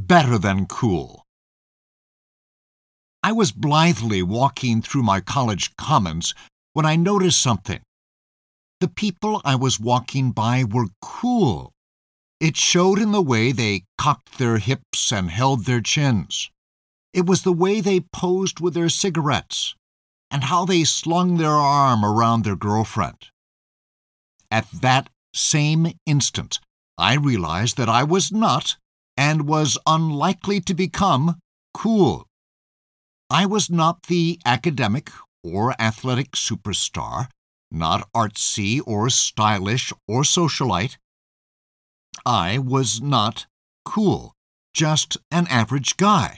better than cool. I was blithely walking through my college commons when I noticed something. The people I was walking by were cool. It showed in the way they cocked their hips and held their chins. It was the way they posed with their cigarettes, and how they slung their arm around their girlfriend. At that same instant, I realized that I was not, and was unlikely to become, cool. I was not the academic or athletic superstar, not artsy or stylish or socialite. I was not cool, just an average guy.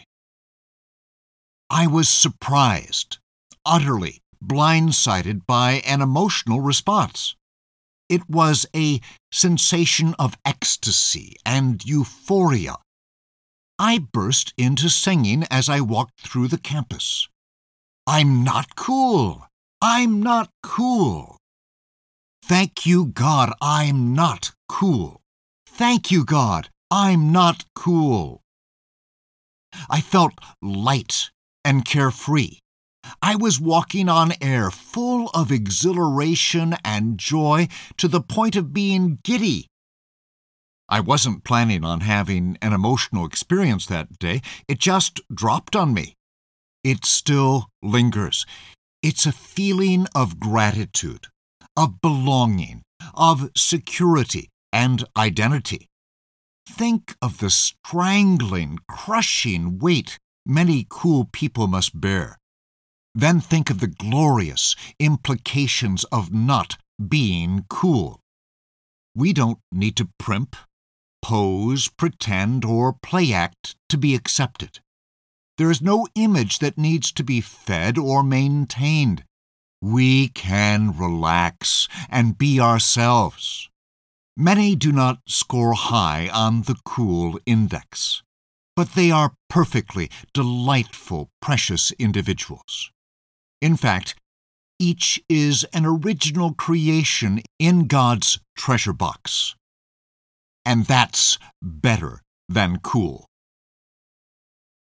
I was surprised, utterly blindsided by an emotional response. It was a sensation of ecstasy and euphoria. I burst into singing as I walked through the campus. I'm not cool! I'm not cool! Thank you, God, I'm not cool! Thank you, God, I'm not cool! I felt light and carefree. I was walking on air full of exhilaration and joy to the point of being giddy. I wasn't planning on having an emotional experience that day. It just dropped on me. It still lingers. It's a feeling of gratitude, of belonging, of security and identity. Think of the strangling, crushing weight many cool people must bear. Then think of the glorious implications of not being cool. We don't need to primp, pose, pretend, or play act to be accepted. There is no image that needs to be fed or maintained. We can relax and be ourselves. Many do not score high on the cool index, but they are perfectly delightful, precious individuals. In fact, each is an original creation in God's treasure box. And that's better than cool.